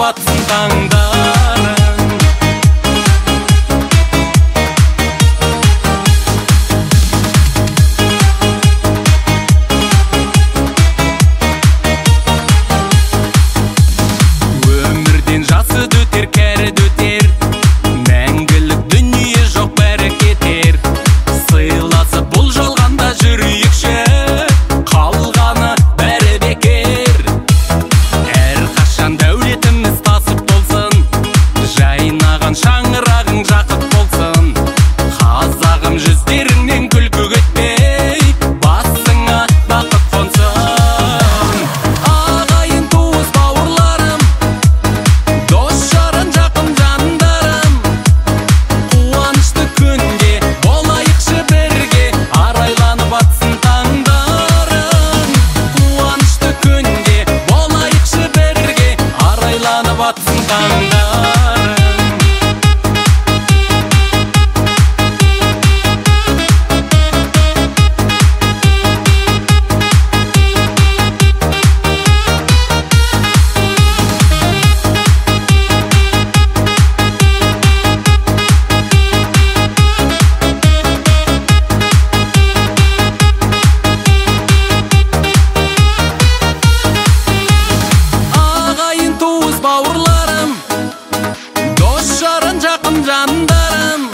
батсын таңдарың. Өмірден жасы дөтер, кәрі дөтер, мәңгілік дүние жоқ, бәрі кетер. Сыйласып бұл жалғанда жүрейікші, қалғаны бәрі бекер. Әрқашан дәулетіміз тасып болсын, жайнаған шаңырағың жақып болсын. Қазағым жүздеріңнен күлкі кетпей, басыңа бақыт қонсын. Ағайын туыс бауырларым, дос жаран жақын жандарым, қуанышты күнде болайықшы бірге, арайланып атсын таңдарың. Қуанышты күнде болайықшы бірге, арайланып атсын таңдарың. Ағайын туыс бауырларым, дос жаран жақын жандарым,